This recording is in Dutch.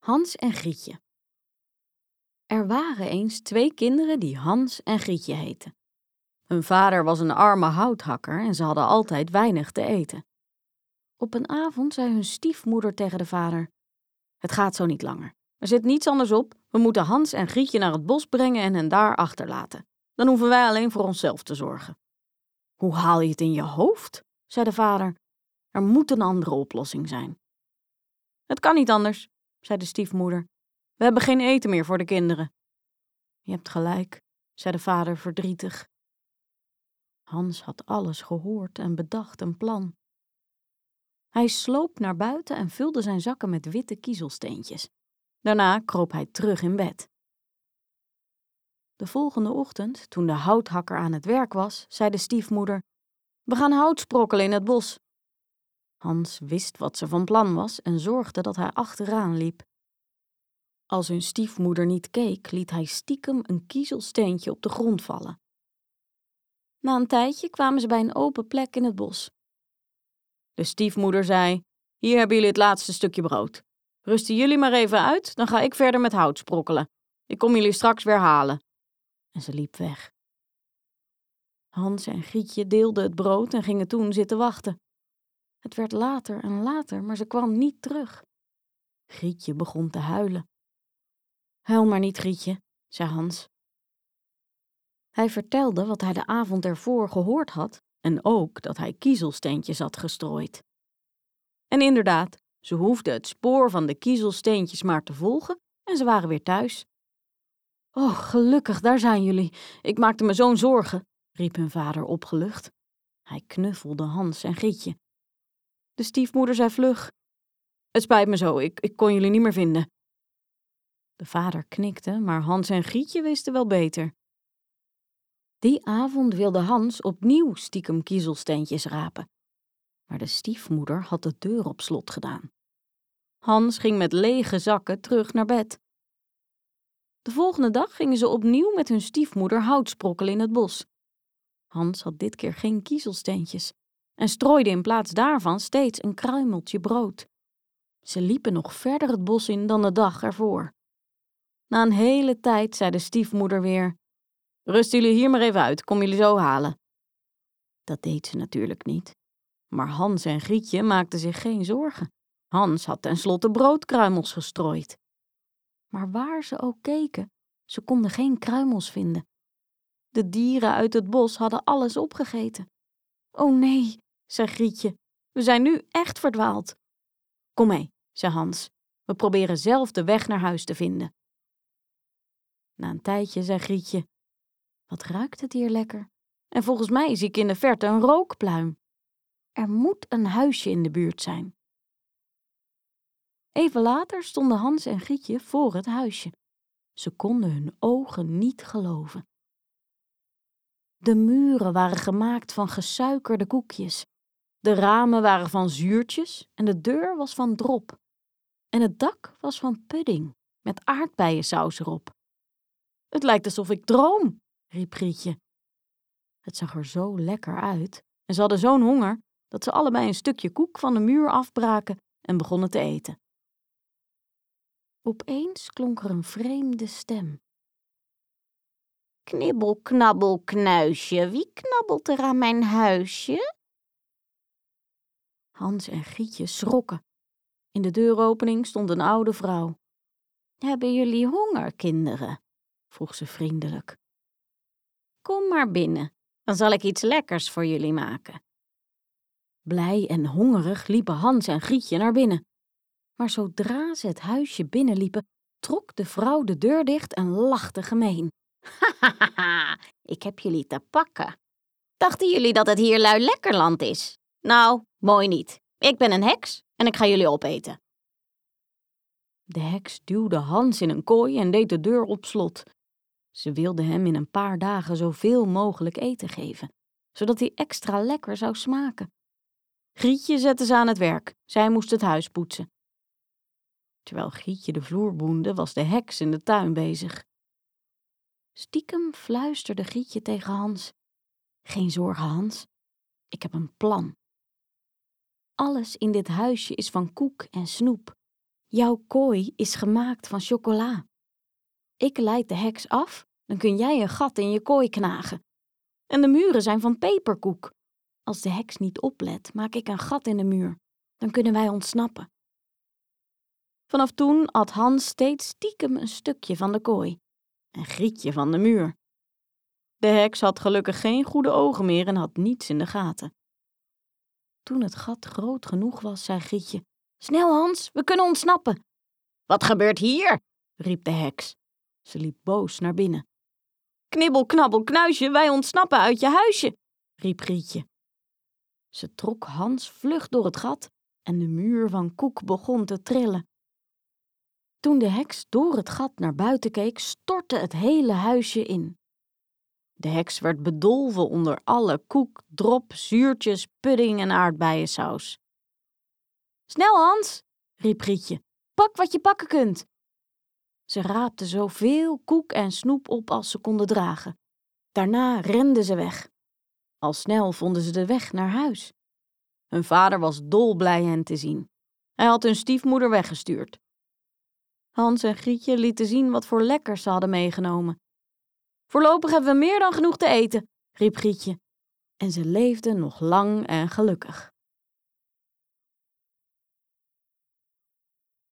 Hans en Grietje. Er waren eens 2 kinderen die Hans en Grietje heten. Hun vader was een arme houthakker en ze hadden altijd weinig te eten. Op een avond zei hun stiefmoeder tegen de vader: "Het gaat zo niet langer. Er zit niets anders op. We moeten Hans en Grietje naar het bos brengen en hen daar achterlaten. Dan hoeven wij alleen voor onszelf te zorgen." "Hoe haal je het in je hoofd?" zei de vader. "Er moet een andere oplossing zijn." "Het kan niet anders," zei de stiefmoeder. "We hebben geen eten meer voor de kinderen." "Je hebt gelijk," zei de vader verdrietig. Hans had alles gehoord en bedacht een plan. Hij sloop naar buiten en vulde zijn zakken met witte kiezelsteentjes. Daarna kroop hij terug in bed. De volgende ochtend, toen de houthakker aan het werk was, zei de stiefmoeder: "We gaan hout sprokkelen in het bos." Hans wist wat ze van plan was en zorgde dat hij achteraan liep. Als hun stiefmoeder niet keek, liet hij stiekem een kiezelsteentje op de grond vallen. Na een tijdje kwamen ze bij een open plek in het bos. De stiefmoeder zei: "Hier hebben jullie het laatste stukje brood. Rusten jullie maar even uit, dan ga ik verder met hout sprokkelen. Ik kom jullie straks weer halen." En ze liep weg. Hans en Grietje deelden het brood en gingen toen zitten wachten. Het werd later en later, maar ze kwam niet terug. Grietje begon te huilen. "Huil maar niet, Grietje," zei Hans. Hij vertelde wat hij de avond ervoor gehoord had en ook dat hij kiezelsteentjes had gestrooid. En inderdaad, ze hoefden het spoor van de kiezelsteentjes maar te volgen en ze waren weer thuis. "Oh, gelukkig, daar zijn jullie. Ik maakte me zo'n zorgen," riep hun vader opgelucht. Hij knuffelde Hans en Grietje. De stiefmoeder zei vlug: "Het spijt me zo, ik kon jullie niet meer vinden." De vader knikte, maar Hans en Grietje wisten wel beter. Die avond wilde Hans opnieuw stiekem kiezelsteentjes rapen. Maar de stiefmoeder had de deur op slot gedaan. Hans ging met lege zakken terug naar bed. De volgende dag gingen ze opnieuw met hun stiefmoeder hout sprokkelen in het bos. Hans had dit keer geen kiezelsteentjes en strooide in plaats daarvan steeds een kruimeltje brood. Ze liepen nog verder het bos in dan de dag ervoor. Na een hele tijd zei de stiefmoeder weer: "Rusten jullie hier maar even uit, ik kom jullie zo halen." Dat deed ze natuurlijk niet. Maar Hans en Grietje maakten zich geen zorgen. Hans had tenslotte broodkruimels gestrooid. Maar waar ze ook keken, ze konden geen kruimels vinden. De dieren uit het bos hadden alles opgegeten. "Oh nee," zei Grietje, "we zijn nu echt verdwaald." "Kom mee," zei Hans, "we proberen zelf de weg naar huis te vinden." Na een tijdje zei Grietje: "Wat ruikt het hier lekker? En volgens mij zie ik in de verte een rookpluim. Er moet een huisje in de buurt zijn." Even later stonden Hans en Grietje voor het huisje. Ze konden hun ogen niet geloven. De muren waren gemaakt van gesuikerde koekjes. De ramen waren van zuurtjes en de deur was van drop. En het dak was van pudding met aardbeiensaus erop. "Het lijkt alsof ik droom," riep Grietje. Het zag er zo lekker uit en ze hadden zo'n honger dat ze allebei een stukje koek van de muur afbraken en begonnen te eten. Opeens klonk er een vreemde stem. "Knibbel, knabbel, knuisje, wie knabbelt er aan mijn huisje?" Hans en Grietje schrokken. In de deuropening stond een oude vrouw. "Hebben jullie honger, kinderen?" vroeg ze vriendelijk. "Kom maar binnen, dan zal ik iets lekkers voor jullie maken." Blij en hongerig liepen Hans en Grietje naar binnen. Maar zodra ze het huisje binnenliepen, trok de vrouw de deur dicht en lachte gemeen. "Hahaha, ik heb jullie te pakken. Dachten jullie dat het hier lui lekkerland is? Nou, mooi niet. Ik ben een heks en ik ga jullie opeten." De heks duwde Hans in een kooi en deed de deur op slot. Ze wilde hem in een paar dagen zoveel mogelijk eten geven, zodat hij extra lekker zou smaken. Grietje zette ze aan het werk. Zij moest het huis poetsen. Terwijl Grietje de vloer boende, was de heks in de tuin bezig. Stiekem fluisterde Grietje tegen Hans: "Geen zorgen, Hans. Ik heb een plan. Alles in dit huisje is van koek en snoep. Jouw kooi is gemaakt van chocola. Ik leid de heks af, dan kun jij een gat in je kooi knagen. En de muren zijn van peperkoek. Als de heks niet oplet, maak ik een gat in de muur. Dan kunnen wij ontsnappen. Vanaf toen at Hans steeds stiekem een stukje van de kooi en Grietje van de muur. De heks had gelukkig geen goede ogen meer en had niets in de gaten. Toen het gat groot genoeg was, zei Grietje: "Snel, Hans, we kunnen ontsnappen." "Wat gebeurt hier?" riep de heks. Ze liep boos naar binnen. "Knibbel, knabbel, knuisje, wij ontsnappen uit je huisje," riep Grietje. Ze trok Hans vlug door het gat en de muur van koek begon te trillen. Toen de heks door het gat naar buiten keek, stortte het hele huisje in. De heks werd bedolven onder alle koek, drop, zuurtjes, pudding en aardbeiensaus. "Snel, Hans," riep Grietje, "pak wat je pakken kunt." Ze raapte zoveel koek en snoep op als ze konden dragen. Daarna renden ze weg. Al snel vonden ze de weg naar huis. Hun vader was dolblij hen te zien. Hij had hun stiefmoeder weggestuurd. Hans en Grietje lieten zien wat voor lekkers ze hadden meegenomen. "Voorlopig hebben we meer dan genoeg te eten," riep Grietje. En ze leefden nog lang en gelukkig.